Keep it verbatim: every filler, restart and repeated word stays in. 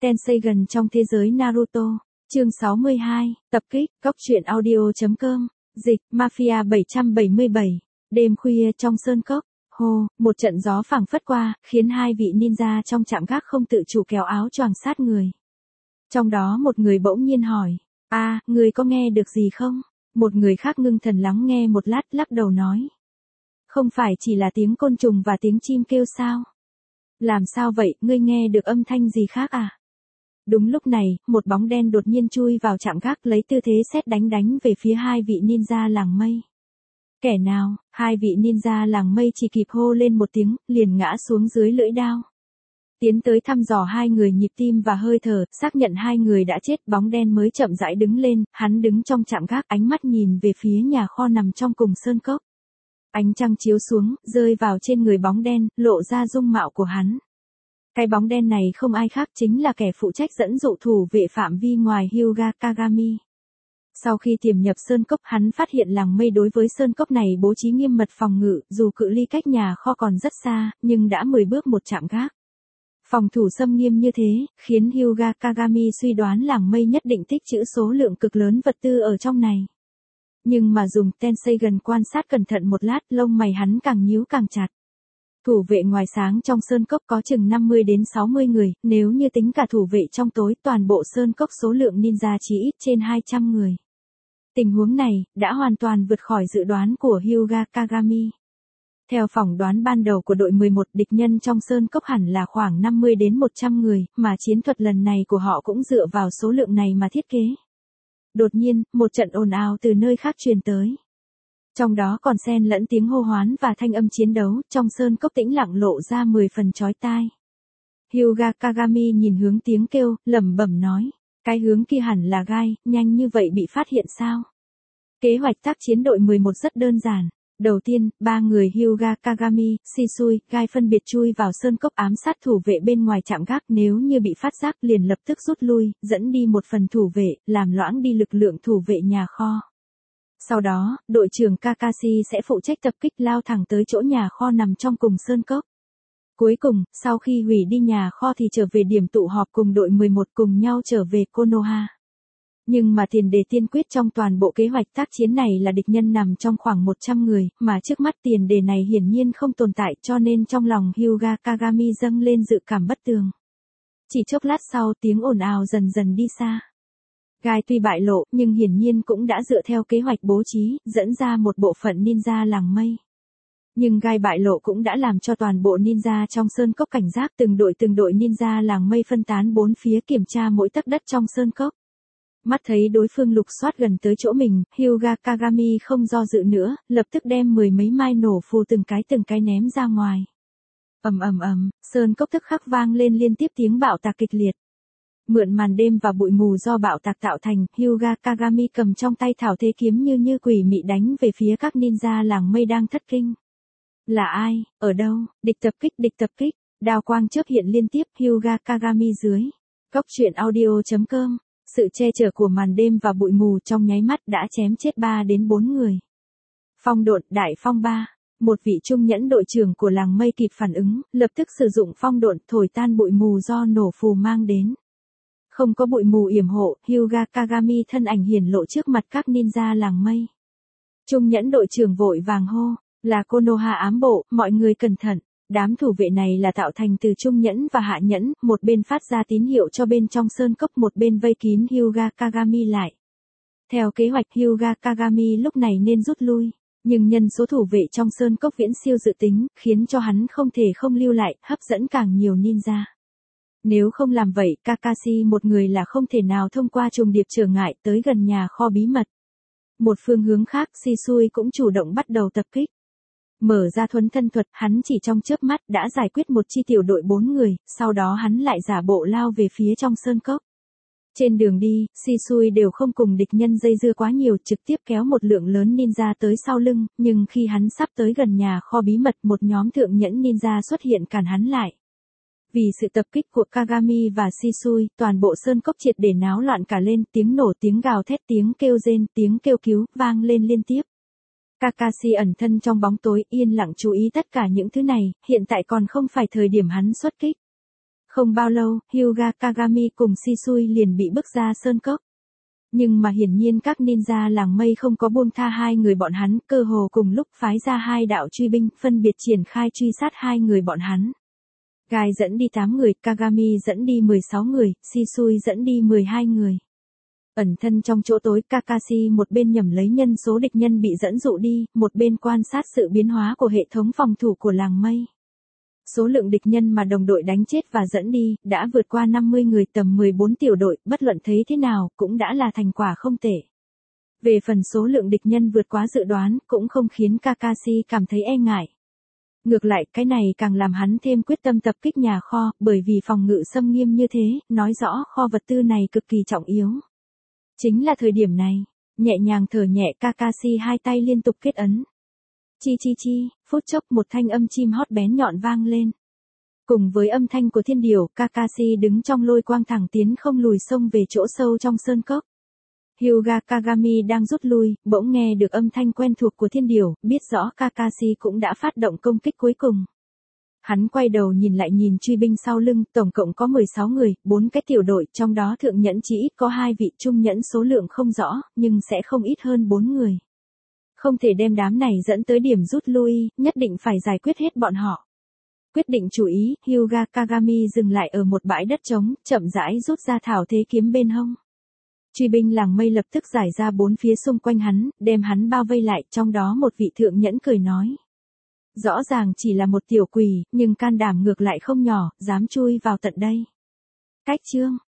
Tenseigan trong thế giới Naruto, chương sáu mươi hai, tập kích, góc truyện audio.com, dịch, Mafia bảy trăm bảy mươi bảy, đêm khuya trong sơn cốc, hô, một trận gió phảng phất qua, khiến hai vị ninja trong trạm gác không tự chủ kéo áo choàng sát người. Trong đó một người bỗng nhiên hỏi, a, người có nghe được gì không? Một người khác ngưng thần lắng nghe một lát lắc đầu nói. Không phải chỉ là tiếng côn trùng và tiếng chim kêu sao? Làm sao vậy, ngươi nghe được âm thanh gì khác à? Đúng lúc này, một bóng đen đột nhiên chui vào trạm gác lấy tư thế sét đánh đánh về phía hai vị ninja làng mây. Kẻ nào? Hai vị ninja làng mây chỉ kịp hô lên một tiếng, liền ngã xuống dưới lưỡi đao. Tiến tới thăm dò hai người nhịp tim và hơi thở, xác nhận hai người đã chết, bóng đen mới chậm rãi đứng lên, hắn đứng trong trạm gác, ánh mắt nhìn về phía nhà kho nằm trong cùng sơn cốc. Ánh trăng chiếu xuống, rơi vào trên người bóng đen, lộ ra dung mạo của hắn. Cái bóng đen này không ai khác chính là kẻ phụ trách dẫn dụ thủ vệ phạm vi ngoài Hyuga Kagami. Sau khi tiềm nhập sơn cốc, hắn phát hiện làng mây đối với sơn cốc này bố trí nghiêm mật phòng ngự, dù cự ly cách nhà kho còn rất xa, nhưng đã mười bước một trạm gác. Phòng thủ xâm nghiêm như thế, khiến Hyuga Kagami suy đoán làng mây nhất định tích trữ số lượng cực lớn vật tư ở trong này. Nhưng mà dùng Tenseigan quan sát cẩn thận một lát, lông mày hắn càng nhíu càng chặt. Thủ vệ ngoài sáng trong sơn cốc có chừng năm mươi đến sáu mươi người, nếu như tính cả thủ vệ trong tối, toàn bộ sơn cốc số lượng ninja chỉ ít trên hai trăm người. Tình huống này, đã hoàn toàn vượt khỏi dự đoán của Hyuga Kagami. Theo phỏng đoán ban đầu của đội mười một, địch nhân trong sơn cốc hẳn là khoảng năm mươi đến một trăm người, mà chiến thuật lần này của họ cũng dựa vào số lượng này mà thiết kế. Đột nhiên, một trận ồn ào từ nơi khác truyền tới. Trong đó còn xen lẫn tiếng hô hoán và thanh âm chiến đấu, trong sơn cốc tĩnh lặng lộ ra mười phần chói tai. Hyuga Kagami nhìn hướng tiếng kêu, lẩm bẩm nói, cái hướng kia hẳn là Gai, nhanh như vậy bị phát hiện sao? Kế hoạch tác chiến đội mười một rất đơn giản. Đầu tiên, ba người Hyuga Kagami, Shisui, Gai phân biệt chui vào sơn cốc ám sát thủ vệ bên ngoài trạm gác, nếu như bị phát giác liền lập tức rút lui, dẫn đi một phần thủ vệ, làm loãng đi lực lượng thủ vệ nhà kho. Sau đó, đội trưởng Kakashi sẽ phụ trách tập kích lao thẳng tới chỗ nhà kho nằm trong cùng sơn cốc. Cuối cùng, sau khi hủy đi nhà kho thì trở về điểm tụ họp cùng đội mười một cùng nhau trở về Konoha. Nhưng mà tiền đề tiên quyết trong toàn bộ kế hoạch tác chiến này là địch nhân nằm trong khoảng một trăm người, mà trước mắt tiền đề này hiển nhiên không tồn tại, cho nên trong lòng Hyuga Kagami dâng lên dự cảm bất tường. Chỉ chốc lát sau, tiếng ồn ào dần dần đi xa. Gai tuy bại lộ, nhưng hiển nhiên cũng đã dựa theo kế hoạch bố trí, dẫn ra một bộ phận ninja làng mây. Nhưng Gai bại lộ cũng đã làm cho toàn bộ ninja trong sơn cốc cảnh giác, từng đội từng đội ninja làng mây phân tán bốn phía kiểm tra mỗi tấc đất trong sơn cốc. Mắt thấy đối phương lục soát gần tới chỗ mình, Hyuga Kagami không do dự nữa, lập tức đem mười mấy mai nổ phù từng cái từng cái ném ra ngoài. Ầm ầm ầm, sơn cốc tức khắc vang lên liên tiếp tiếng bạo tạc kịch liệt. Mượn màn đêm và bụi mù do bạo tạc tạo thành, Hyuga Kagami cầm trong tay thảo thế kiếm như như quỷ mị đánh về phía các ninja làng mây đang thất kinh. Là ai? Ở đâu? Địch tập kích, địch tập kích. Đao quang chớp hiện liên tiếp, Hyuga Kagami dưới. Góc truyện audio.com. Sự che chở của màn đêm và bụi mù trong nháy mắt đã chém chết ba đến bốn người. Phong độn, đại phong ba. Một vị trung nhẫn đội trưởng của làng mây kịp phản ứng, lập tức sử dụng phong độn thổi tan bụi mù do nổ phù mang đến. Không có bụi mù yểm hộ, Hyuga Kagami thân ảnh hiển lộ trước mặt các ninja làng mây. Trung nhẫn đội trưởng vội vàng hô, là Konoha ám bộ, mọi người cẩn thận. Đám thủ vệ này là tạo thành từ trung nhẫn và hạ nhẫn, một bên phát ra tín hiệu cho bên trong sơn cốc, một bên vây kín Hyuga Kagami lại. Theo kế hoạch Hyuga Kagami lúc này nên rút lui, nhưng nhân số thủ vệ trong sơn cốc viễn siêu dự tính, khiến cho hắn không thể không lưu lại, hấp dẫn càng nhiều ninja. Nếu không làm vậy, Kakashi một người là không thể nào thông qua trùng điệp trở ngại tới gần nhà kho bí mật. Một phương hướng khác, Shisui cũng chủ động bắt đầu tập kích. Mở ra thuấn thân thuật, hắn chỉ trong chớp mắt đã giải quyết một chi tiểu đội bốn người, sau đó hắn lại giả bộ lao về phía trong sơn cốc. Trên đường đi, Shisui đều không cùng địch nhân dây dưa quá nhiều, trực tiếp kéo một lượng lớn ninja tới sau lưng, nhưng khi hắn sắp tới gần nhà kho bí mật, một nhóm thượng nhẫn ninja xuất hiện cản hắn lại. Vì sự tập kích của Kagami và Shisui, toàn bộ sơn cốc triệt để náo loạn cả lên, tiếng nổ, tiếng gào thét, tiếng kêu rên, tiếng kêu cứu, vang lên liên tiếp. Kakashi ẩn thân trong bóng tối, yên lặng chú ý tất cả những thứ này, hiện tại còn không phải thời điểm hắn xuất kích. Không bao lâu, Hyuga Kagami cùng Shisui liền bị bức ra sơn cốc. Nhưng mà hiển nhiên các ninja làng mây không có buông tha hai người bọn hắn, cơ hồ cùng lúc phái ra hai đạo truy binh, phân biệt triển khai truy sát hai người bọn hắn. Gai dẫn đi tám người, Kagami dẫn đi mười sáu người, Shisui dẫn đi mười hai người. Ẩn thân trong chỗ tối, Kakashi một bên nhẩm lấy nhân số địch nhân bị dẫn dụ đi, một bên quan sát sự biến hóa của hệ thống phòng thủ của làng mây. Số lượng địch nhân mà đồng đội đánh chết và dẫn đi, đã vượt qua năm mươi người, tầm mười bốn tiểu đội, bất luận thấy thế nào, cũng đã là thành quả không tệ. Về phần số lượng địch nhân vượt quá dự đoán, cũng không khiến Kakashi cảm thấy e ngại. Ngược lại, cái này càng làm hắn thêm quyết tâm tập kích nhà kho, bởi vì phòng ngự xâm nghiêm như thế, nói rõ kho vật tư này cực kỳ trọng yếu. Chính là thời điểm này, nhẹ nhàng thở nhẹ, Kakashi hai tay liên tục kết ấn. Chi chi chi, phút chốc một thanh âm chim hót bén nhọn vang lên. Cùng với âm thanh của thiên điểu, Kakashi đứng trong lôi quang thẳng tiến không lùi xông về chỗ sâu trong sơn cốc. Hyuga Kagami đang rút lui, bỗng nghe được âm thanh quen thuộc của thiên điểu, biết rõ Kakashi cũng đã phát động công kích cuối cùng. Hắn quay đầu nhìn lại nhìn truy binh sau lưng, tổng cộng có mười sáu người, bốn cái tiểu đội, trong đó thượng nhẫn chỉ ít có hai vị, trung nhẫn số lượng không rõ, nhưng sẽ không ít hơn bốn người. Không thể đem đám này dẫn tới điểm rút lui, nhất định phải giải quyết hết bọn họ. Quyết định chủ ý, Hyuga Kagami dừng lại ở một bãi đất trống, chậm rãi rút ra thảo thế kiếm bên hông. Truy binh làng mây lập tức giải ra bốn phía xung quanh hắn, đem hắn bao vây lại, trong đó một vị thượng nhẫn cười nói. Rõ ràng chỉ là một tiểu quỷ, nhưng can đảm ngược lại không nhỏ, dám chui vào tận đây. Cách chương